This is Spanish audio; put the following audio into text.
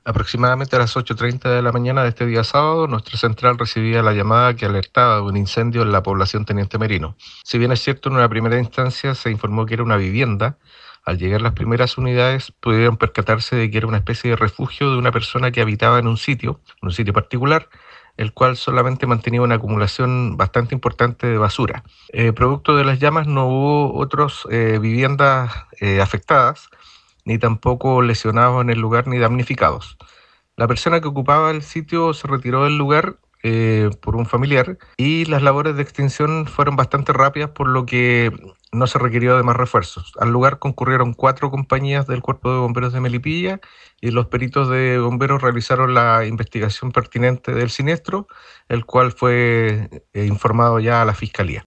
Aproximadamente a las 8:30 de la mañana de este día sábado, nuestra central recibía la llamada que alertaba de un incendio en la población Teniente Merino. Si bien es cierto, en una primera instancia se informó que era una vivienda, al llegar las primeras unidades pudieron percatarse de que era una especie de refugio de una persona que habitaba en un sitio particular, el cual solamente mantenía una acumulación bastante importante de basura. Producto de las llamas no hubo otras viviendas afectadas, ni tampoco lesionados en el lugar ni damnificados. La persona que ocupaba el sitio se retiró del lugar por un familiar y las labores de extinción fueron bastante rápidas, por lo que no se requirió de más refuerzos. Al lugar concurrieron 4 compañías del Cuerpo de Bomberos de Melipilla y los peritos de bomberos realizaron la investigación pertinente del siniestro, el cual fue informado ya a la Fiscalía.